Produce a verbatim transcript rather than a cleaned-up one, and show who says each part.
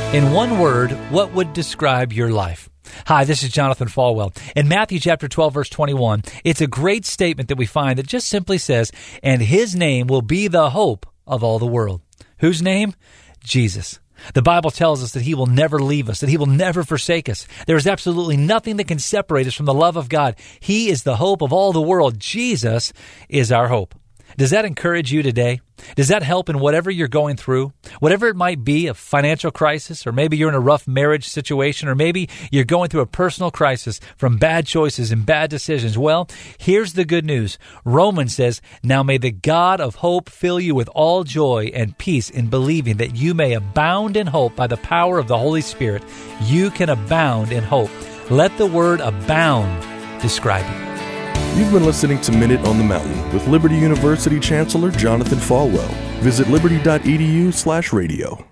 Speaker 1: In one word, what would describe your life? Hi, this is Jonathan Falwell. In Matthew chapter twelve, verse twenty-one, it's a great statement that we find that just simply says, and his name will be the hope of all the world. Whose name? Jesus. The Bible tells us that he will never leave us, that he will never forsake us. There is absolutely nothing that can separate us from the love of God. He is the hope of all the world. Jesus is our hope. Does that encourage you today? Does that help in whatever you're going through? Whatever it might be, a financial crisis, or maybe you're in a rough marriage situation, or maybe you're going through a personal crisis from bad choices and bad decisions. Well, here's the good news. Romans says, now may the God of hope fill you with all joy and peace in believing that you may abound in hope by the power of the Holy Spirit. You can abound in hope. Let the word abound describe you.
Speaker 2: You've been listening to Minute on the Mountain with Liberty University Chancellor Jonathan Falwell. Visit liberty dot e d u slash radio.